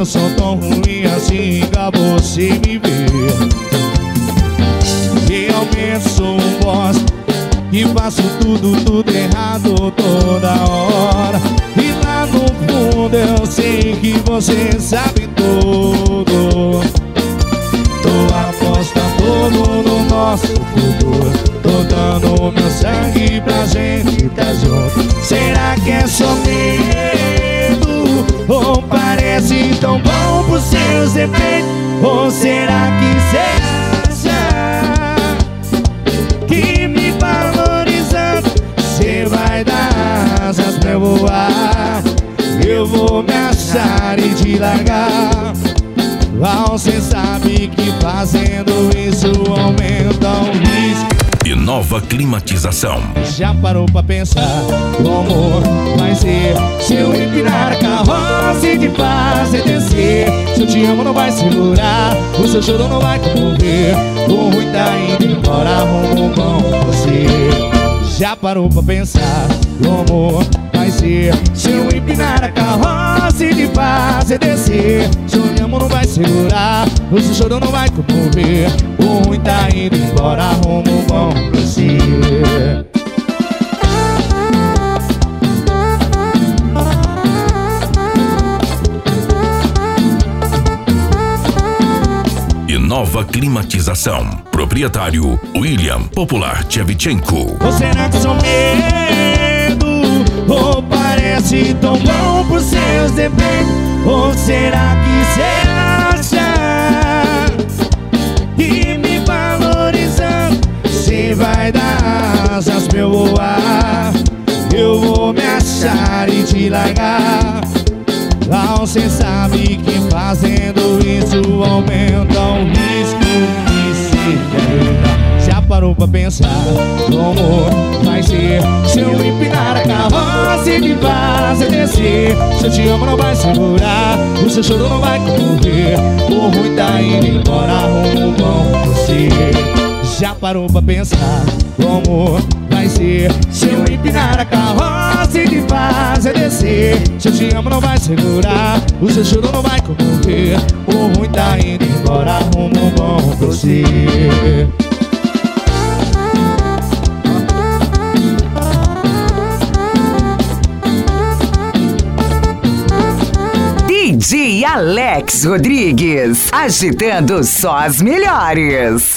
não sou tão ruim assim pra você me ver. Realmente sou um bosta e faço tudo errado toda hora. E lá no fundo eu sei que você sabe tudo. Tô apostando no nosso futuro, tô dando meu sangue pra gente tá junto. Será que é só medo? Ou parece tão bom por seus defeitos? Ou será que você acha que me valorizando cê vai dar asas pra eu voar? Eu vou me achar e te largar. Cê sabe que fazendo isso aumenta o risco. E nova climatização. Já parou pra pensar como vai ser se eu empinar a carroça e te fazer descer? Se eu te amo não vai segurar, o seu choro não vai comover. O ruim tá indo embora, arruma um bom pra você. Já parou pra pensar como vai ser se eu empinar a carroça e te fazer descer? Seu amo não vai segurar, o seu choro não vai comover. O ruim tá indo embora, arruma um bom pra você. E nova climatização. Proprietário William Popular Tchevchenko. Ou será que sou medo? Ou parece tão bom por seus defeitos? Ou será que cê acha que me valorizando cê vai dar asas pra eu voar? Eu vou me achar e te largar. Cê sabe que fazendo isso aumenta o risco de se perder. Já parou pra pensar como vai ser se eu empinar a carroça e te fazer descer? Se eu te amo não vai segurar, o seu choro não vai comover. O ruim tá indo embora, arruma um bom pra você. Já parou pra pensar como vai ser se eu empinar a carroça e te fazer descer? Se eu te amo não vai segurar, o seu choro não vai comover. O ruim tá indo embora, arruma um bom pra você. DJ Alex Rodrigues, agitando só as melhores.